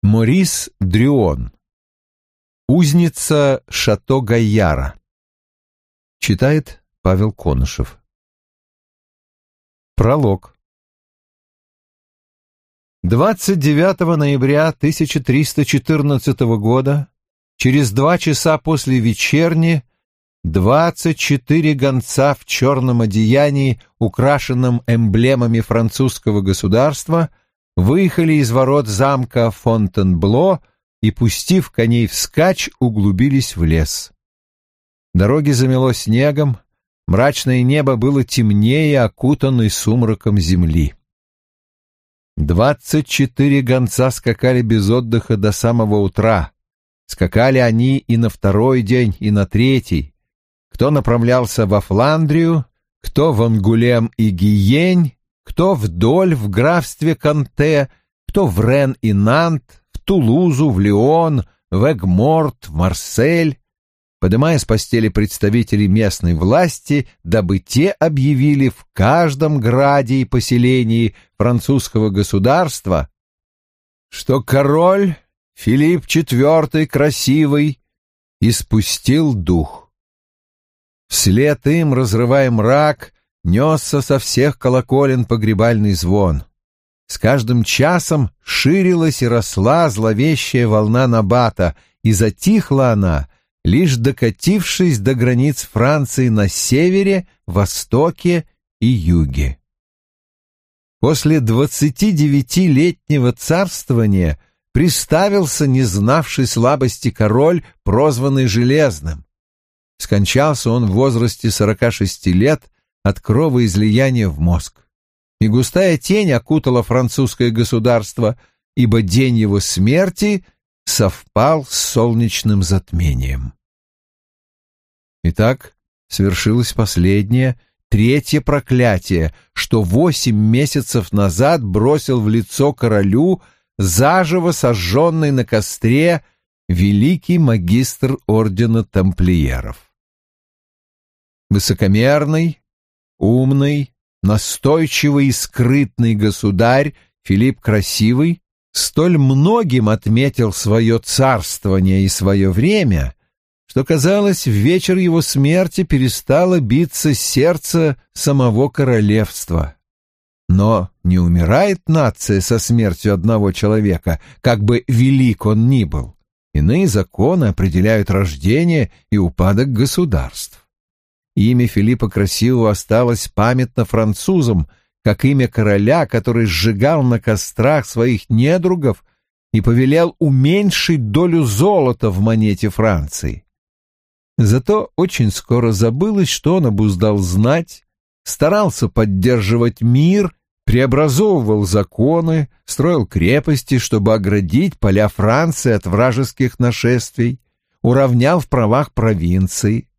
Морис Дрюон. Узница Шато-Гайяра. Читает Павел Конышев. Пролог. 29 ноября 1314 года, через 2 часа после вечерни, 24 гонца в черном одеянии, украшенном эмблемами французского государства, выехали из ворот замка Фонтенбло и, пустив коней вскачь, углубились в лес. Дороги замело снегом, мрачное небо было темнее, окутанной сумраком земли. 24 гонца скакали без отдыха до самого утра. Скакали они и на 2-й день, и на 3-й. Кто направлялся во Фландрию, кто в Ангулем и Гиень, кто вдоль в графстве Конте, кто в Рен и Нант, в Тулузу, в Лион, в Эгморт, в Марсель, подымая с постели представителей местной власти, дабы те объявили в каждом граде и поселении французского государства, что король Филипп IV Красивый испустил дух. Вслед им, разрывая мрак, несся со всех колоколен погребальный звон. С каждым часом ширилась и росла зловещая волна набата, и затихла она, лишь докатившись до границ Франции на севере, востоке и юге. После 29-летнего царствования приставился не знавший слабости король, прозванный Железным. Скончался он в возрасте 46 лет от кровоизлияния в мозг. И густая тень окутала французское государство, ибо день его смерти совпал с солнечным затмением. Итак, свершилось последнее, 3-е проклятие, что 8 месяцев назад бросил в лицо королю заживо сожженный на костре великий магистр ордена тамплиеров. Высокомерный, умный, настойчивый и скрытный государь Филипп Красивый столь многим отметил свое царствование и свое время, что, казалось, в вечер его смерти перестало биться сердце самого королевства. Но не умирает нация со смертью одного человека, как бы велик он ни был. Иные законы определяют рождение и упадок государств. Имя Филиппа Красивого осталось памятно французам, как имя короля, который сжигал на кострах своих недругов и повелел уменьшить долю золота в монете Франции. Зато очень скоро забылось, что он обуздал знать, старался поддерживать мир, преобразовывал законы, строил крепости, чтобы оградить поля Франции от вражеских нашествий, уравнял в правах провинции,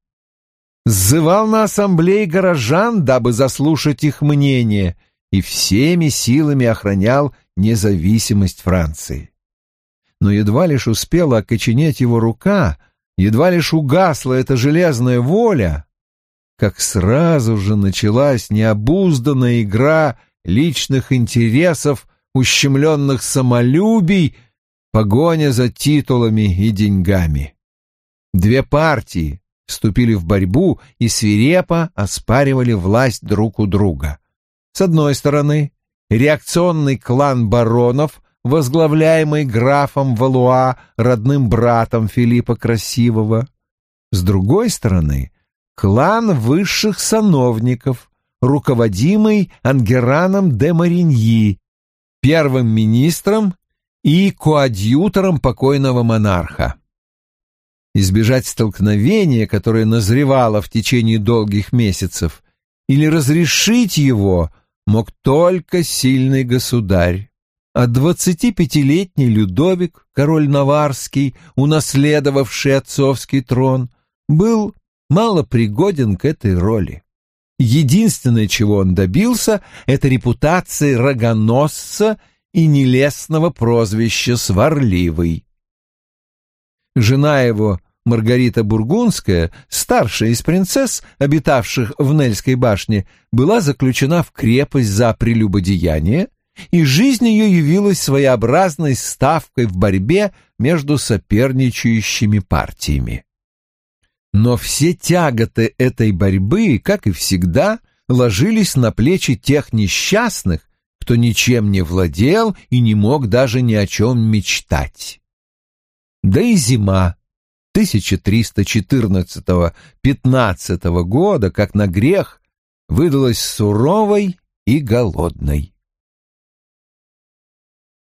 сзывал на ассамблеи горожан, дабы заслушать их мнение, и всеми силами охранял независимость Франции. Но едва лишь успела окоченеть его рука, едва лишь угасла эта железная воля, как сразу же началась необузданная игра личных интересов, ущемленных самолюбий, погоня за титулами и деньгами. 2 партии вступили в борьбу и свирепо оспаривали власть друг у друга. С одной стороны, реакционный клан баронов, возглавляемый графом Валуа, родным братом Филиппа Красивого. С другой стороны, клан высших сановников, руководимый Ангераном де Мариньи, первым министром и коадьютором покойного монарха. Избежать столкновения, которое назревало в течение долгих месяцев, или разрешить его мог только сильный государь. А 25-летний Людовик, король Наварский, унаследовавший отцовский трон, был малопригоден к этой роли. Единственное, чего он добился, это репутации рогоносца и нелестного прозвища «Сварливый». Жена его, Маргарита Бургундская, старшая из принцесс, обитавших в Нельской башне, была заключена в крепость за прелюбодеяние и жизнь ее явилась своеобразной ставкой в борьбе между соперничающими партиями. Но все тяготы этой борьбы, как и всегда, ложились на плечи тех несчастных, кто ничем не владел и не мог даже ни о чем мечтать. Да и зима 1314-15 года, как на грех, выдалась суровой и голодной.